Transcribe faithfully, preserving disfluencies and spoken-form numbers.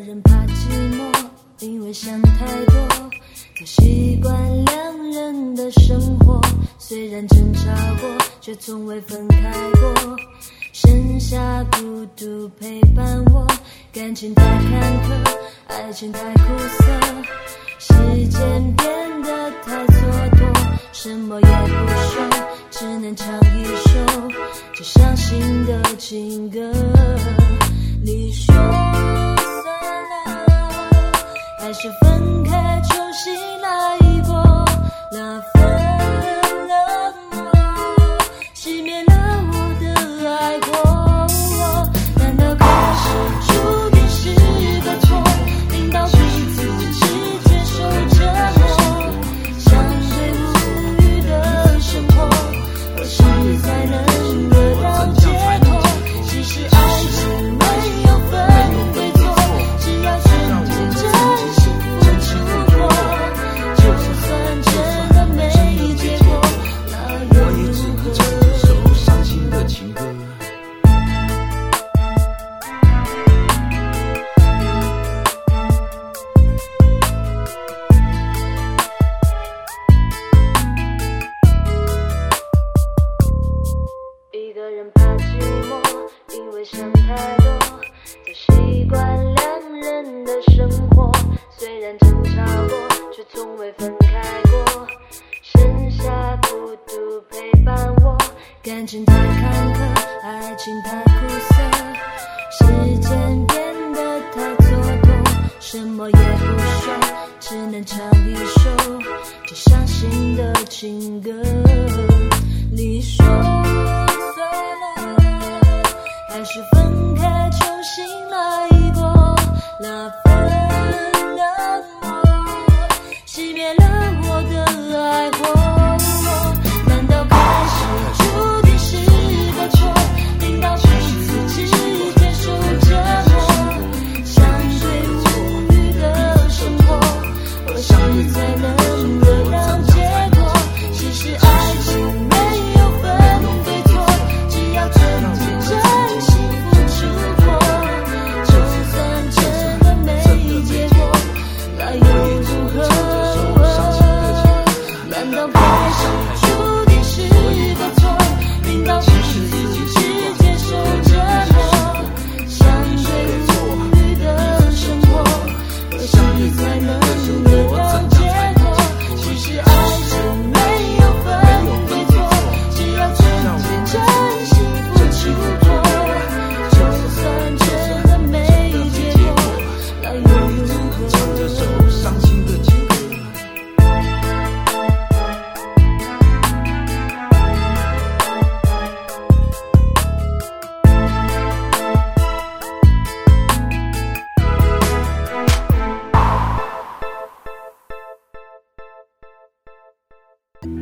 人怕寂寞，因为想太多，太习惯两人的生活，虽然争吵过，却从未分开过，剩下孤独陪伴我，感情太坎坷，爱情太苦涩，时间变得太蹉跎，什么也不说，只能唱一首这伤心的情歌。你说算了，还是分开重新来过，那份冷漠熄灭了我的爱过，难道开始注定是个错，令到彼此只接受折磨，相对无语的生活，何时才能得到解脱？其实爱情没有分对错，只要曾经真心付出过，就算真的没结果，那又我也只如能唱这首伤心的情歌。 一个人怕寂寞，因为想太多，太习惯两人的生活，虽然争吵过，却从未分开过，剩下孤独陪伴我，感情太坎坷，爱情太苦涩，时间变得太蹉跎，什么也不说，只能唱一首这伤心的情歌。你说算了，还是分